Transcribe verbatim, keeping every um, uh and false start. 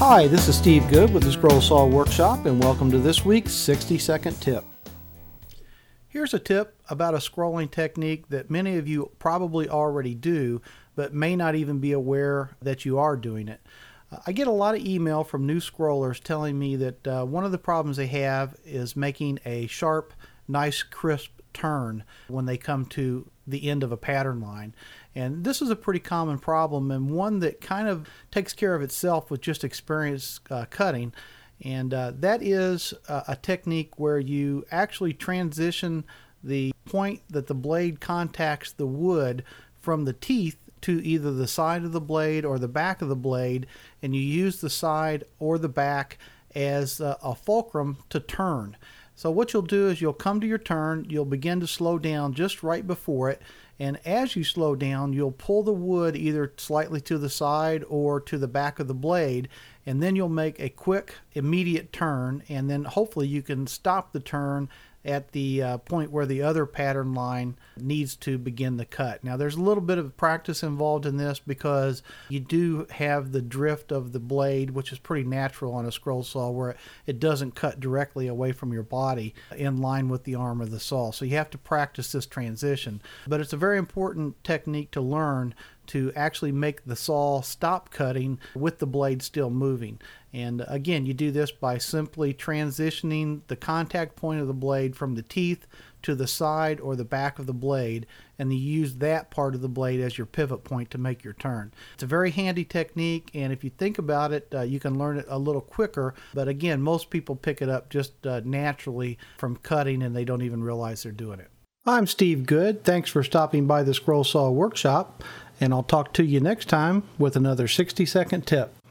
Hi, this is Steve Good with the Scroll Saw Workshop, and welcome to this week's sixty second tip. Here's a tip about a scrolling technique that many of you probably already do, but may not even be aware that you are doing it. Uh, I get a lot of email from new scrollers telling me that uh, one of the problems they have is making a sharp, nice, crisp turn when they come to the end of a pattern line. And this is a pretty common problem, and one that kind of takes care of itself with just experience uh, cutting. And uh, that is uh, a technique where you actually transition the point that the blade contacts the wood from the teeth to either the side of the blade or the back of the blade, and you use the side or the back as a, a fulcrum to turn. So what you'll do is you'll come to your turn, you'll begin to slow down just right before it, and as you slow down, you'll pull the wood either slightly to the side or to the back of the blade, and then you'll make a quick, immediate turn, and then hopefully you can stop the turn at the uh, point where the other pattern line needs to begin the cut. Now there's a little bit of practice involved in this because you do have the drift of the blade, which is pretty natural on a scroll saw, where it doesn't cut directly away from your body in line with the arm of the saw. So you have to practice this transition. But it's a very important technique to learn to actually make the saw stop cutting with the blade still moving. And again, you do this by simply transitioning the contact point of the blade from the teeth to the side or the back of the blade, and you use that part of the blade as your pivot point to make your turn. It's a very handy technique, and if you think about it, uh, you can learn it a little quicker. But again, most people pick it up just uh, naturally from cutting, and they don't even realize they're doing it. I'm Steve Good. Thanks for stopping by the Scroll Saw Workshop, and I'll talk to you next time with another sixty second tip.